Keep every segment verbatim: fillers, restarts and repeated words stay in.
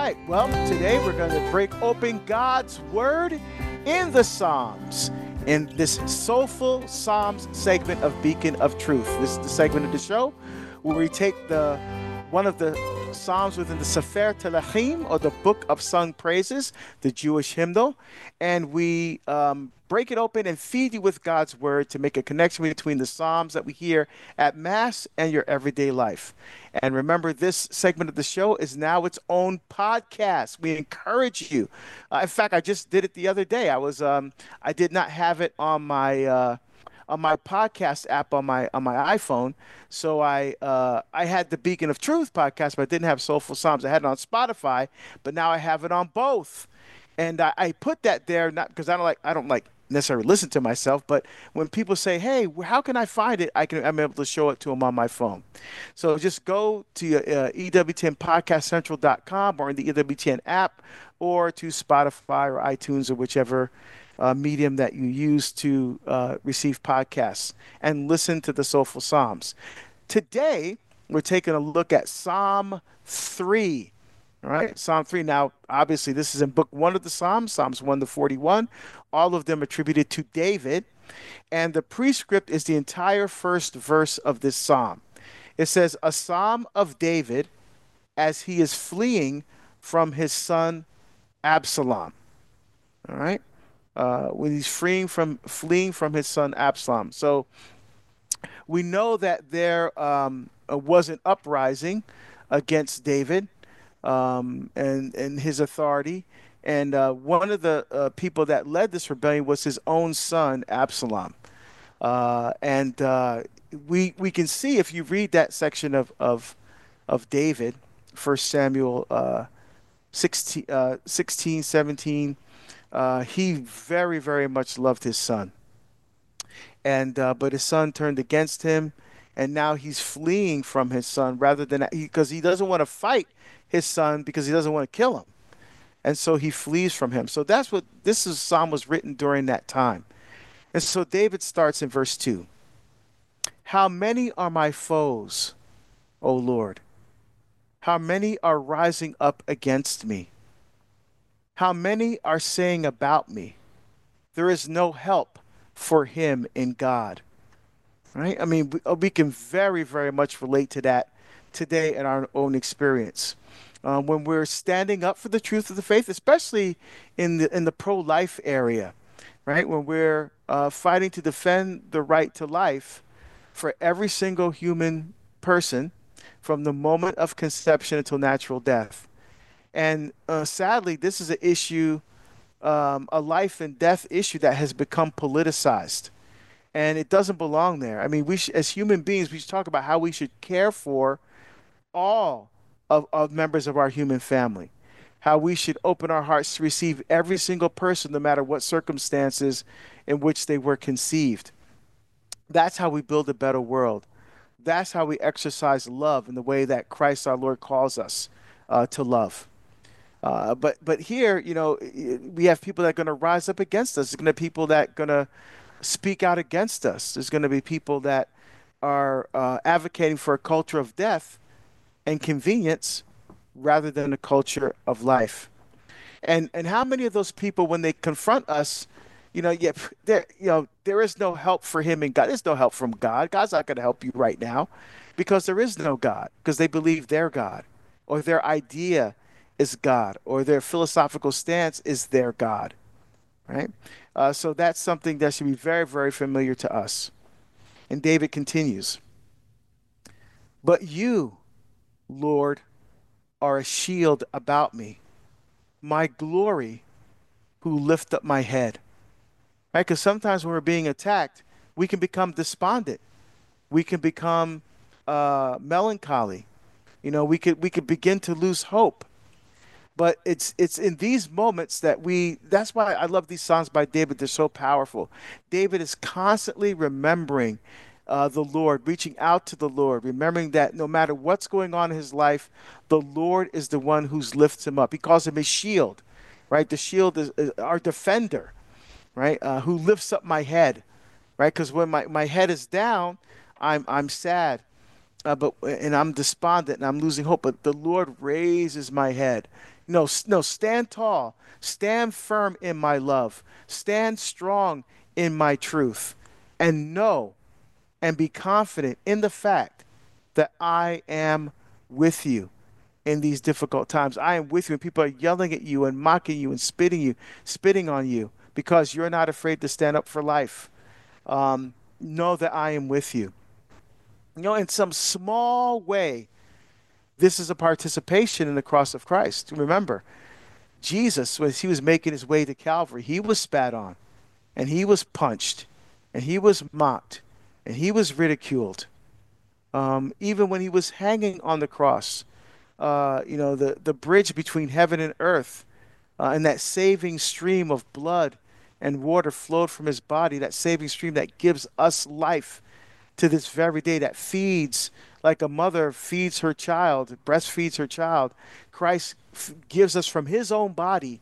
right. Well, today we're going to break open God's Word in the Psalms in this Soulful Psalms segment of Beacon of Truth. This is the segment of the show where we take the one of the Psalms within the Sefer Telachim, or the Book of Sung Praises, the Jewish hymnal, and we um, break it open and feed you with God's Word to make a connection between the Psalms that we hear at Mass and your everyday life. And remember, this segment of the show is now its own podcast. We encourage you. Uh, in fact, I just did it the other day. I was um, I did not have it on my uh, on my podcast app on my on my iPhone. So I uh, I had the Beacon of Truth podcast, but I didn't have Soulful Psalms. I had it on Spotify, but now I have it on both. And I, I put that there not because I don't like I don't like necessarily listen to myself, but when people say, "Hey, how can I find it?" I can I'm able to show it to them on my phone. So just go to uh, E W T N podcast central dot com or in the E W T N app, or to Spotify or iTunes or whichever uh, medium that you use to uh, receive podcasts, and listen to the Soulful Psalms. Today, we're taking a look at Psalm three. All right, Psalm three. Now, obviously, this is in book one of the Psalms, Psalms one to forty-one, all of them attributed to David. And the prescript is the entire first verse of this psalm. It says, "A psalm of David as he is fleeing from his son Absalom." All right, uh, when he's freeing from fleeing from his son Absalom. So we know that there um, uh, was an uprising against David um, and and his authority. And uh, one of the uh, people that led this rebellion was his own son, Absalom. Uh, and uh, we we can see, if you read that section of of, of David, First Samuel uh, sixteen, uh, sixteen, seventeen, uh, he very, very much loved his son. And uh, but his son turned against him, and now he's fleeing from his son rather than because he, he doesn't want to fight his son because he doesn't want to kill him. And so he flees from him. So that's what this is, psalm was written during that time. And so David starts in verse two. "How many are my foes, O Lord? How many are rising up against me? How many are saying about me, there is no help for him in God." Right? I mean, we, we can very, very much relate to that today in our own experience. Uh, when we're standing up for the truth of the faith, especially in the in the pro-life area, right? When we're uh, fighting to defend the right to life for every single human person from the moment of conception until natural death. And uh, sadly, this is an issue, um, a life and death issue that has become politicized. And it doesn't belong there. I mean, we sh- as human beings, we should talk about how we should care for all of, of members of our human family, how we should open our hearts to receive every single person, no matter what circumstances in which they were conceived. That's how we build a better world. That's how we exercise love in the way that Christ our Lord calls us uh, to love. Uh, but but here, you know, we have people that are going to rise up against us. There's going to be people that are going to speak out against us. There's going to be people that are uh, advocating for a culture of death and convenience rather than a culture of life. And and how many of those people, when they confront us, you know, yeah, there, you know, there is no help for him in God. There's no help from God. God's not going to help you right now, because there is no God, because they believe their God, or their idea is God, or their philosophical stance is their God, right? Uh, so that's something that should be very, very familiar to us. And David continues, "But you, Lord, are a shield about me, my glory, who lift up my head." Right? Because sometimes when we're being attacked, we can become despondent. We can become uh, melancholy. You know, we could we could begin to lose hope. But it's it's in these moments that we, that's why I love these songs by David. They're so powerful. David is constantly remembering uh, the Lord, reaching out to the Lord, remembering that no matter what's going on in his life, the Lord is the one who lifts him up. He calls him his shield, right? The shield is, is our defender, right? Uh, who lifts up my head, right? Because when my, my head is down, I'm I'm sad, uh, but and I'm despondent and I'm losing hope. But the Lord raises my head. No, s- no, stand tall, stand firm in my love, stand strong in my truth, and know and be confident in the fact that I am with you in these difficult times. I am with you when people are yelling at you and mocking you and spitting you, spitting on you because you're not afraid to stand up for life. Um, know that I am with you. You know, in some small way, this is a participation in the cross of Christ. Remember, Jesus, as he was making his way to Calvary, he was spat on and he was punched and he was mocked and he was ridiculed. Um, even when he was hanging on the cross, uh, you know, the, the bridge between heaven and earth, uh, and that saving stream of blood and water flowed from his body, that saving stream that gives us life to this very day, that feeds like a mother feeds her child, breastfeeds her child. Christ f- gives us from his own body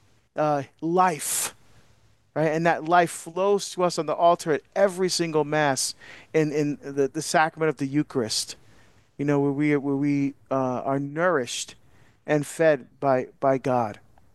uh, life, right? And that life flows to us on the altar at every single Mass in, in the, the sacrament of the Eucharist, you know, where we, where we uh, are nourished and fed by, by God.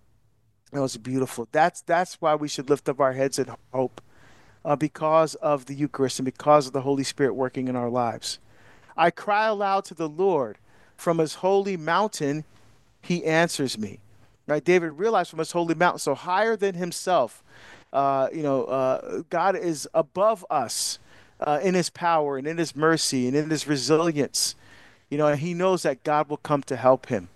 That was beautiful. That's, that's why we should lift up our heads in hope, uh, because of the Eucharist and because of the Holy Spirit working in our lives. I cry aloud to the Lord. From his holy mountain, he answers me. Right? David realized from his holy mountain, so higher than himself, uh, you know, uh, God is above us uh, in his power and in his mercy and in his resilience. You know, and he knows that God will come to help him.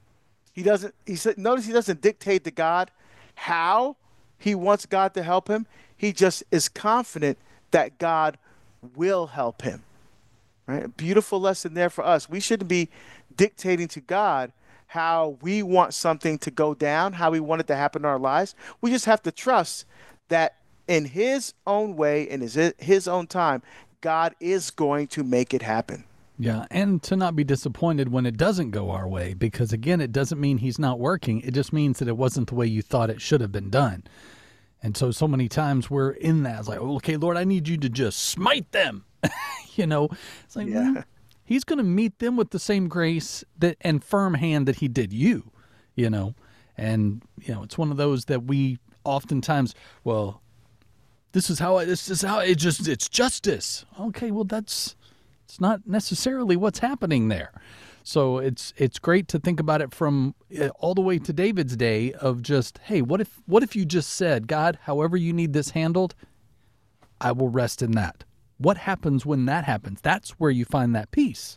He doesn't, he said, notice he doesn't dictate to God how he wants God to help him. He just is confident that God will help him. Right? A beautiful lesson there for us. We shouldn't be dictating to God how we want something to go down, how we want it to happen in our lives. We just have to trust that in his own way, in his, his own time, God is going to make it happen. Yeah, and to not be disappointed when it doesn't go our way, because again, it doesn't mean he's not working. It just means that it wasn't the way you thought it should have been done. And so, so many times we're in that. It's like, okay, Lord, I need you to just smite them. you know, it's like, Yeah. mm, he's going to meet them with the same grace that and firm hand that he did you, you know. And, you know, it's one of those that we oftentimes, well, this is how I, this is how it just, it's justice. Okay, well, that's, it's not necessarily what's happening there. So it's it's great to think about it from uh, all the way to David's day of just, hey, what if what if you just said, God, however you need this handled, I will rest in that. What happens when that happens? That's where you find that peace.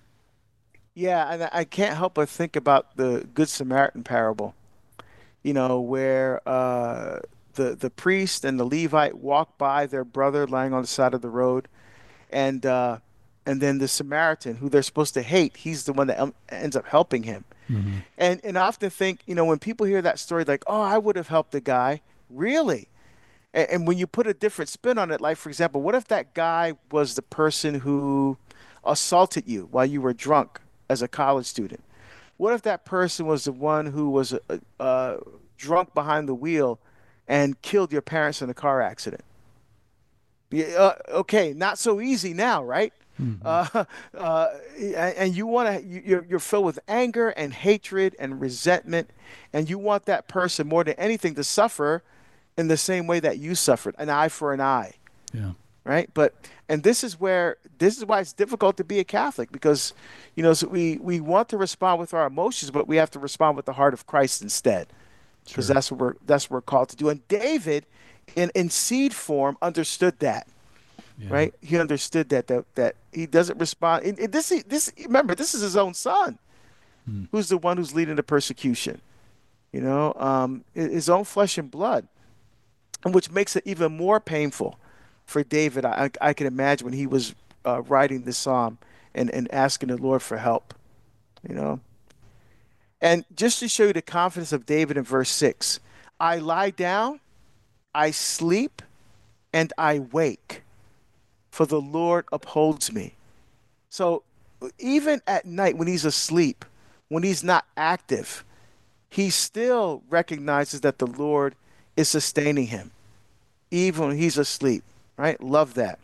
Yeah, and I can't help but think about the Good Samaritan parable, you know, where uh, the the priest and the Levite walk by their brother lying on the side of the road, and uh, and then the Samaritan, who they're supposed to hate, he's the one that um, ends up helping him. Mm-hmm. And and I often think, you know, when people hear that story, like, oh, I would have helped the guy, really? And, and when you put a different spin on it, like for example, what if that guy was the person who assaulted you while you were drunk as a college student? What if that person was the one who was uh, uh, drunk behind the wheel and killed your parents in a car accident? Yeah, uh, okay, not so easy now, right? Mm-hmm. Uh, uh, and, and you want to, you, you're, you're filled with anger and hatred and resentment, and you want that person more than anything to suffer in the same way that you suffered, an eye for an eye, Yeah. right? But and this is where this is why it's difficult to be a Catholic because, you know, so we we want to respond with our emotions, but we have to respond with the heart of Christ instead, because Sure. that's what we're that's what we're called to do. And David, in in seed form, understood that, Yeah. right? He understood that that that he doesn't respond. And, and this this remember, this is his own son Mm. who's the one who's leading the persecution. You know, um, his own flesh and blood, and which makes it even more painful for David. I I can imagine when he was uh, writing this psalm and and asking the Lord for help. You know, and just to show you the confidence of David in verse six, I lie down, I sleep, and I wake, for the Lord upholds me. So even at night when he's asleep, when he's not active, he still recognizes that the Lord is sustaining him, even when he's asleep, right? Love that.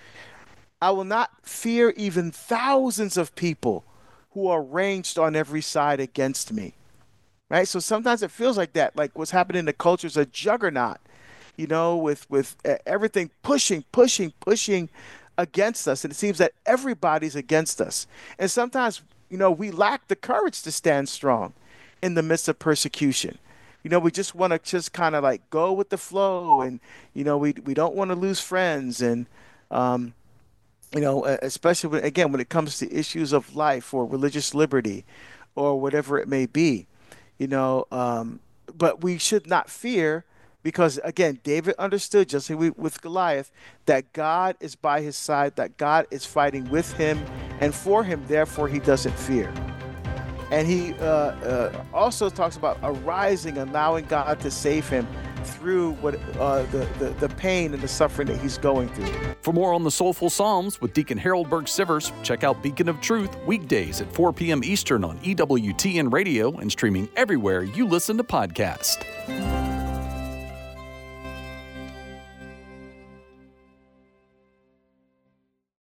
I will not fear even thousands of people who are ranged on every side against me. right? So sometimes it feels like that, like what's happening in the culture is a juggernaut, you know, with with uh, everything pushing, pushing, pushing against us, and it seems that everybody's against us. And sometimes, you know, we lack the courage to stand strong in the midst of persecution. You know, we just want to just kind of like go with the flow, and you know, we we don't want to lose friends, and um, you know, e- especially when, again, when it comes to issues of life or religious liberty or whatever it may be, you know, um, but we should not fear because, again, David understood, just like we, with Goliath, that God is by his side, that God is fighting with him and for him, therefore he doesn't fear. And he uh, uh, also talks about arising, allowing God to save him through what uh, the, the, the pain and the suffering that he's going through. For more on the Soulful Psalms with Deacon Harold Burke-Sivers, check out Beacon of Truth weekdays at four p.m. Eastern on E W T N Radio and streaming everywhere you listen to podcasts.